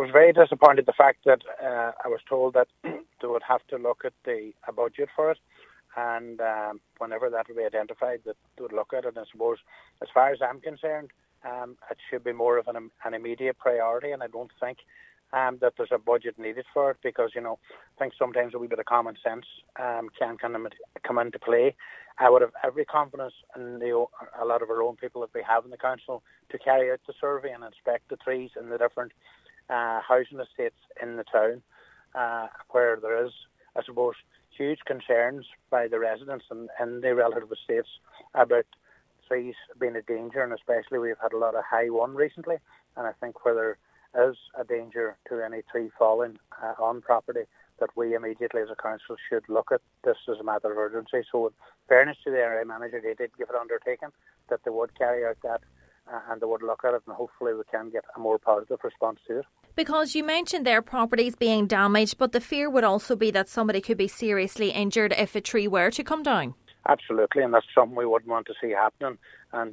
was very disappointed the fact that I was told that they would have to look at a budget for it, and whenever that would be identified, that they would look at it. And I suppose, as far as I'm concerned, it should be more of an immediate priority, and I don't think that there's a budget needed for it, because, I think sometimes a wee bit of common sense can come into play. I would have every confidence in a lot of our own people that we have in the council to carry out the survey and inspect the trees in the different housing estates in the town, where there is, I suppose, huge concerns by the residents and the relative estates about trees being a danger, and especially we've had a lot of high one recently, and I think where there is a danger to any tree falling on property, that we immediately as a council should look at this as a matter of urgency. So in fairness to the area manager, they did give it undertaken that they would carry out that and they would look at it, and hopefully we can get a more positive response to it. Because you mentioned their properties being damaged, but the fear would also be that somebody could be seriously injured if a tree were to come down. Absolutely, and that's something we wouldn't want to see happening. And,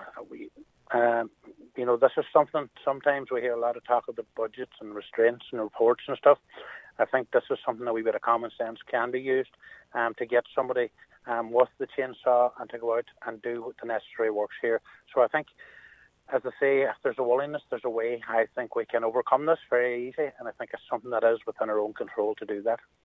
this is something, sometimes we hear a lot of talk about budgets and restraints and reports and stuff. I think this is something that a wee bit of common sense can be used to get somebody with the chainsaw and to go out and do the necessary works here. So I think, as I say, if there's a willingness, there's a way. I think we can overcome this very easily, and I think it's something that is within our own control to do that.